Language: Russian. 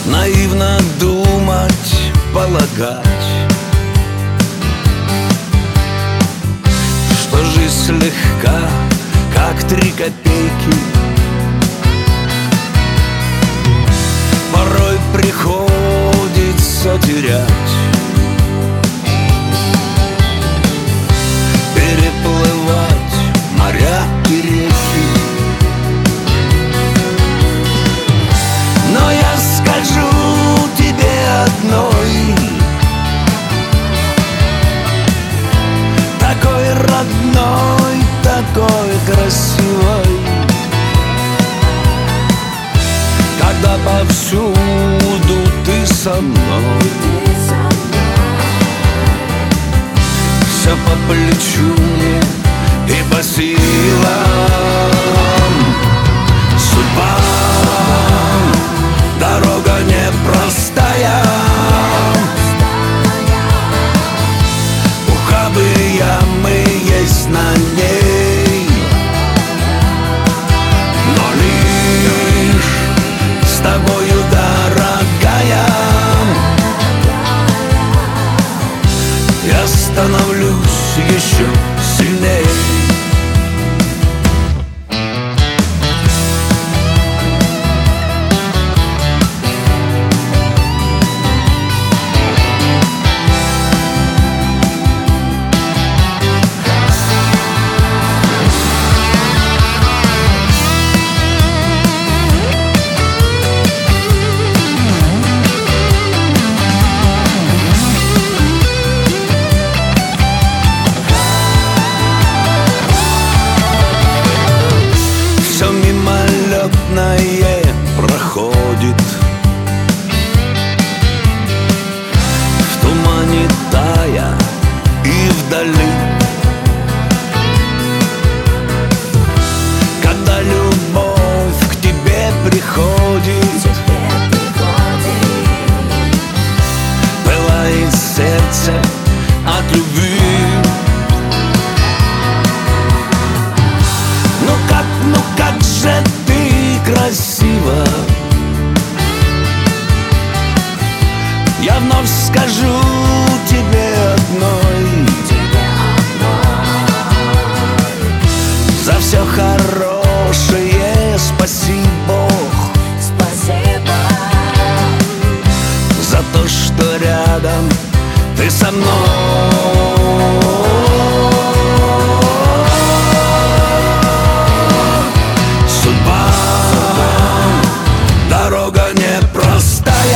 наивно думать, полагать, что жизнь легка, как 3 копейки. Порой приходится терять, переплывать моря и реки. Но я скажу тебе одной, такой родной, такой красивой, когда повсюду ты со мной. Все по плечу мне и по силам. Судьба, дорога непростая, ухабы, ямы есть на ней, но лишь с тобою, дорогая, я становлюсь еще сильней. Проходит в тумане тая и вдали, когда любовь к тебе приходит, пылает сердце от любви. Ну как же ты красива, я вновь скажу тебе одной, за все хорошее спаси Бог, за то, что рядом ты со мной. Судьба, дорога непростая,